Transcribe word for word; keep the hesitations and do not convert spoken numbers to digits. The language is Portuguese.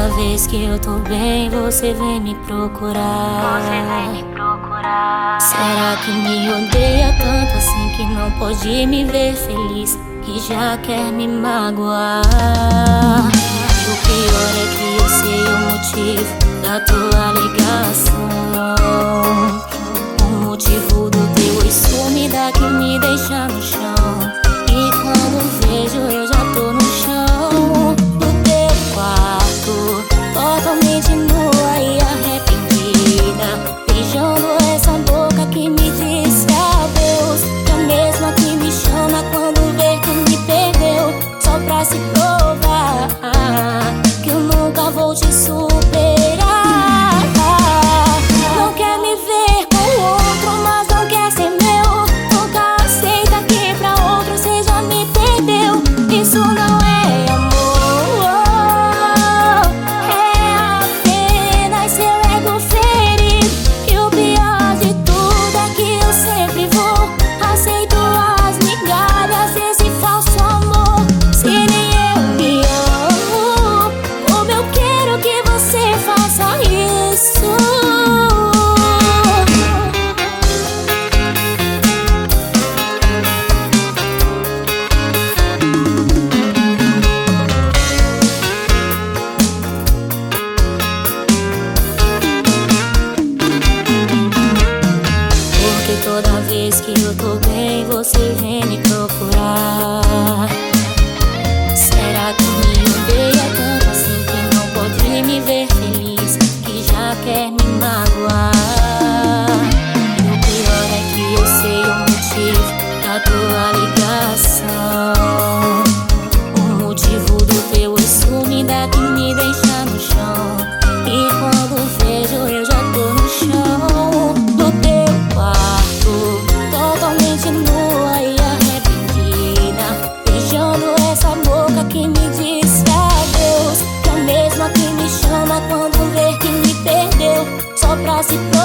toda vez que eu tô bem, você vem me procurar. Você vem me procurar. Será que me odeia tanto assim que não pode me ver feliz, que já quer me magoar? E o pior é que eu sei o motivo da tua ligação. O motivo do teu oi sumida que me deixa no chão. E quando vejo eu já tô no chão do teu quarto, totalmente nua e arrependida, beijando essa boca que me disse adeus, que é a mesma que me chama quando vê que me perdeu, só pra se provar que eu nunca vou te superar. Não quer me ver com outro, mas não quer ser meu. Nunca aceita que pra outro você já me perdeu. Isso não é amor, é apenas seu ego ferido. E o pior de tudo é que eu sempre vou aceito as migalhas desse falso amor. Se nem eu me amo, como eu quero que você faça isso. Porque toda vez que eu tô bem, você vem me procurar. Será que me odeia tanto assim que não pode me ver feliz, que já quer me magoar? E o pior é que eu sei o motivo da tua ligação. O motivo do teu oi sumida que me deixa no chão. E quando vejo eu já tô no chão do teu quarto, totalmente nua e arrependida, beijando essa boca que me disse adeus, que é a mesma que me chama quando vê que me perdeu, só pra se